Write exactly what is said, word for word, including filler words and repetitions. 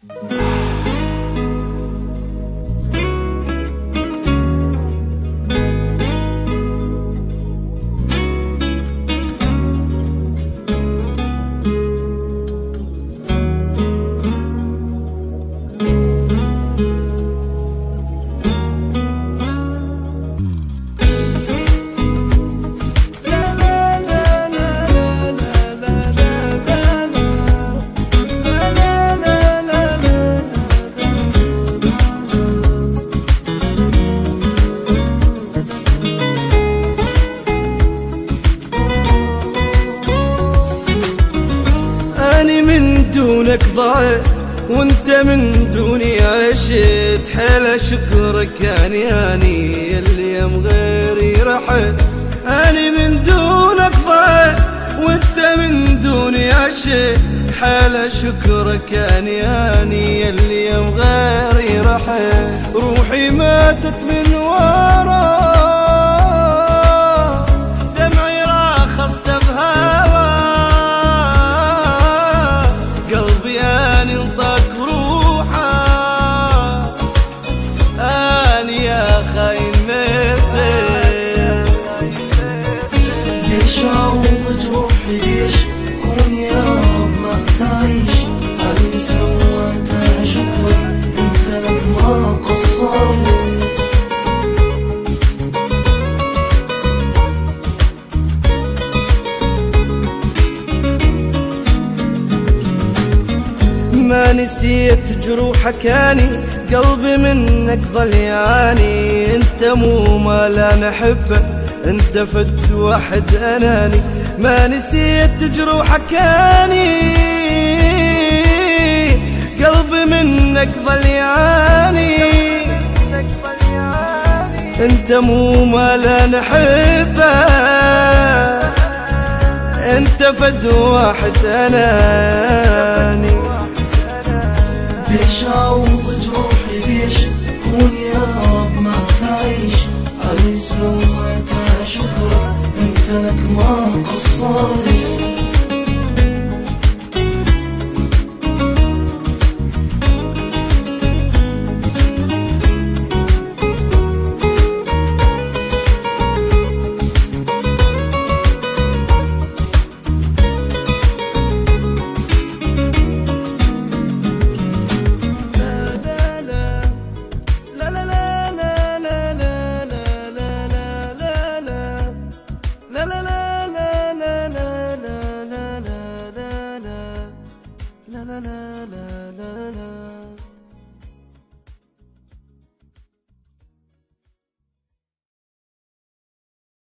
أني من دونك ضايع وانت من دوني عشت، حيل شكرك اني اني اليوم غيري رحت. أني من دونك ضايع وانت من دوني عشت، حيل شكرك اني اني اليوم غيري رحت. روحي ماتت من ورا دمعي راخصت بهوا، قلبي اني انطاك روحه، اني يا خاين ميتة. ليش عوضت روحي ليش كون يا رب ما تعيش، اللي سويته شكرك انت لك ما قصرت. ما نسيت جروحك اني قلبي منك ظل يعاني. انت مو ما لا نحبه انت فد واحد اناني. ما نسيت جروحك اني قلبي منك ظل يعاني. انت مو ما لا نحبه انت فد واحد اناني. ليش عوضت روحي ليش كون يا رب ما تعيش، اللي سويته شكرك انت لك ما قصرت. La la la la la la.